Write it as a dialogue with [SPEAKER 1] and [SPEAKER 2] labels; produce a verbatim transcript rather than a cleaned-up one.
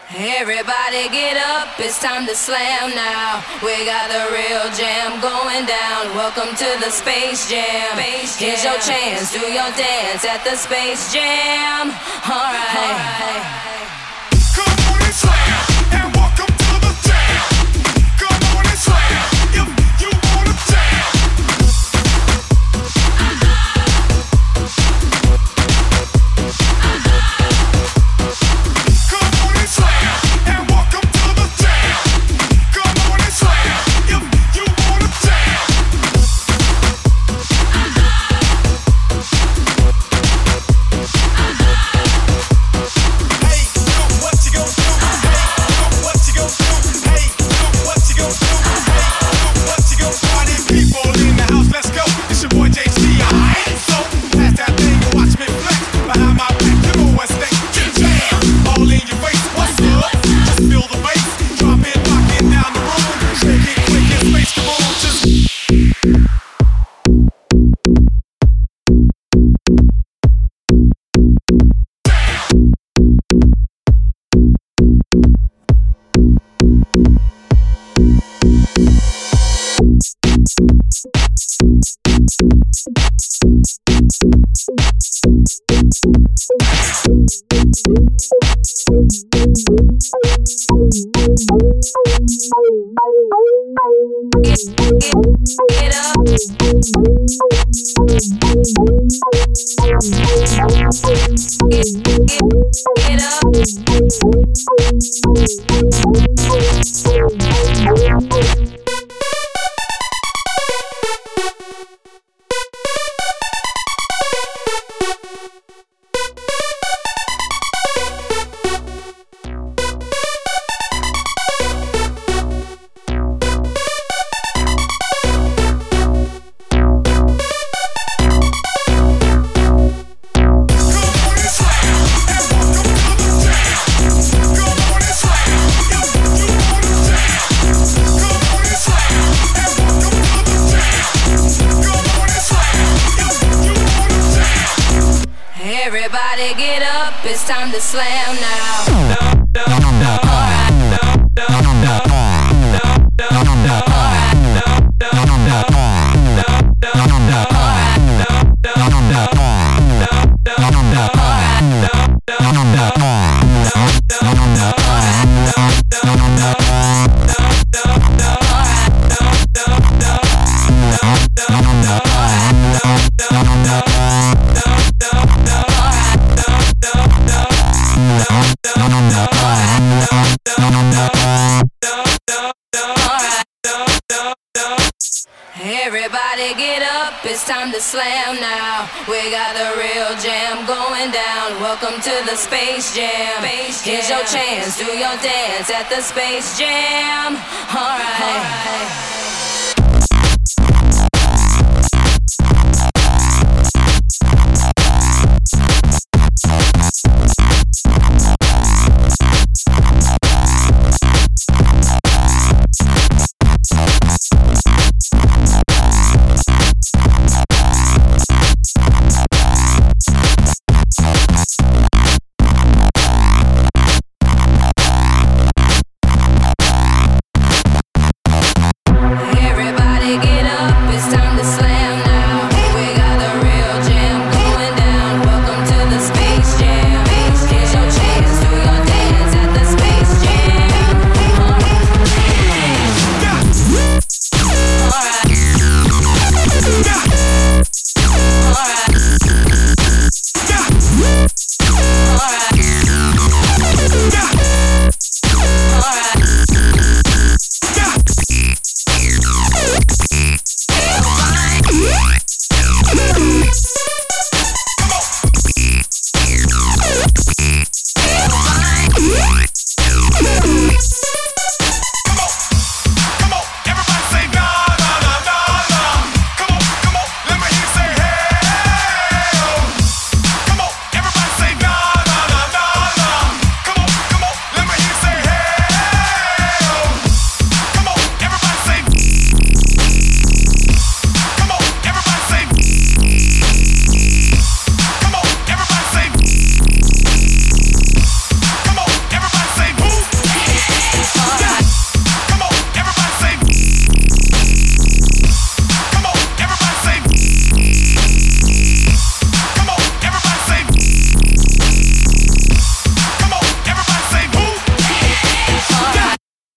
[SPEAKER 1] Everybody get up, it's time to slam now. We got the real jam going down. Welcome to the Space Jam. Here's your chance, do your dance at the Space Jam. Alright. Alright.
[SPEAKER 2] Come on and slam, and welcome to the jam. Come on and slam, if you wanna jam. Come on and slam, and welcome to the jam. Come on and slam, if you wanna jam. Hey, yo, what you gon' do? Hey, yo, what you gon' do? Hey, yo, what you gon' do? Hey, yo, what you gon' do? Party people in the house, let's go. It's your boy J C. Alright, so pass that thing and watch me flex. Behind my back, you know what's next. Jam, all in your face. What's up? Just feel the bass. Drop it, rock it down the room. Shake it quick and space the room. Just
[SPEAKER 1] Get up. Get up. Everybody get up, it's time to slam now. Everybody get up, it's time to slam now. We got the real jam going down. Welcome to the Space Jam. Here's your chance, do your dance at the Space Jam. Alright. Alright.